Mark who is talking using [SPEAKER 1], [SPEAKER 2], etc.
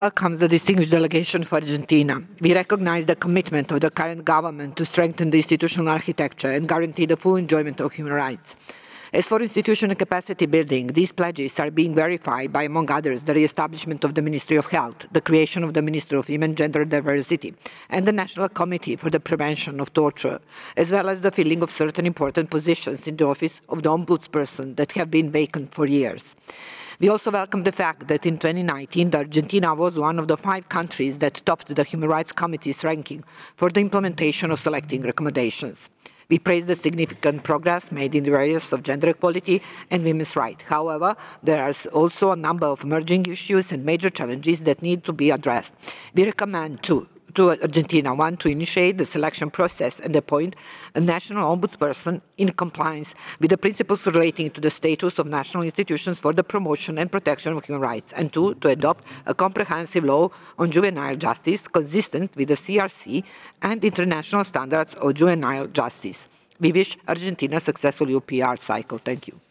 [SPEAKER 1] welcomes the distinguished delegation for Argentina. We recognize the commitment of the current government to strengthen the institutional architecture and guarantee the full enjoyment of human rights. As for institutional capacity building, these pledges are being verified by, among others, the re-establishment of the Ministry of Health, the creation of the Ministry of Women and Gender Diversity, and the National Committee for the Prevention of Torture, as well as the filling of certain important positions in the office of the Ombudsperson that have been vacant for years. We also welcome the fact that in 2019, Argentina was one of the 5 countries that topped the Human Rights Committee's ranking for the implementation of selecting recommendations. We praise the significant progress made in the areas of gender equality and women's rights. However, there are also a number of emerging issues and major challenges that need to be addressed. We recommend to Argentina, one, to initiate the selection process and appoint a national ombudsperson in compliance with the principles relating to the status of national institutions for the promotion and protection of human rights, and two, to adopt a comprehensive law on juvenile justice consistent with the CRC and international standards of juvenile justice. We wish Argentina a successful UPR cycle. Thank you.